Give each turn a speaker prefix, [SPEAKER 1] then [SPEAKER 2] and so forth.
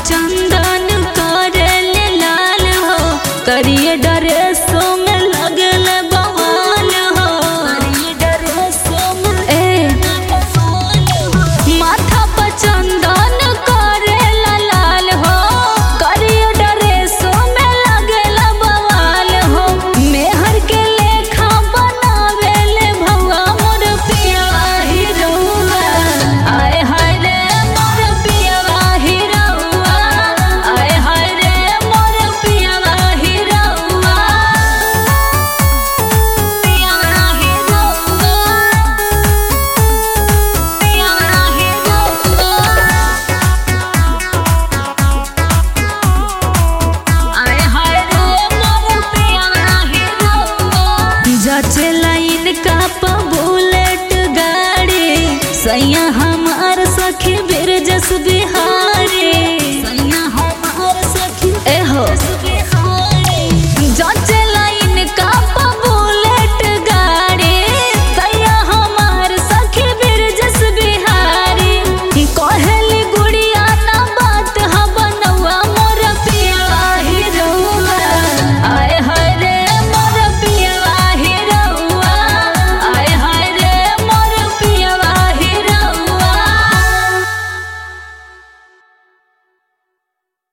[SPEAKER 1] चंदन करे लाल हो, करिए ड्रेसों में लगल बवाल हो। माथा पर चंदन करे लाल हो, करिए ड्रेसों में लगल बवाल हो। मेहर के लेखा बनावेले भौआ मोर पियवा हिरौआ। आए हाय रे मोर पियवा हिरौआ, आए हाय रे मोर पियवा हिरौआ। पियवा हिरौआ, पियवा हिरौआ। आए हाय रे मोर पियवा हिरौआ। जचे लाइन का बुलेट गाड़ी, सैया हमार सखी बिरजस भी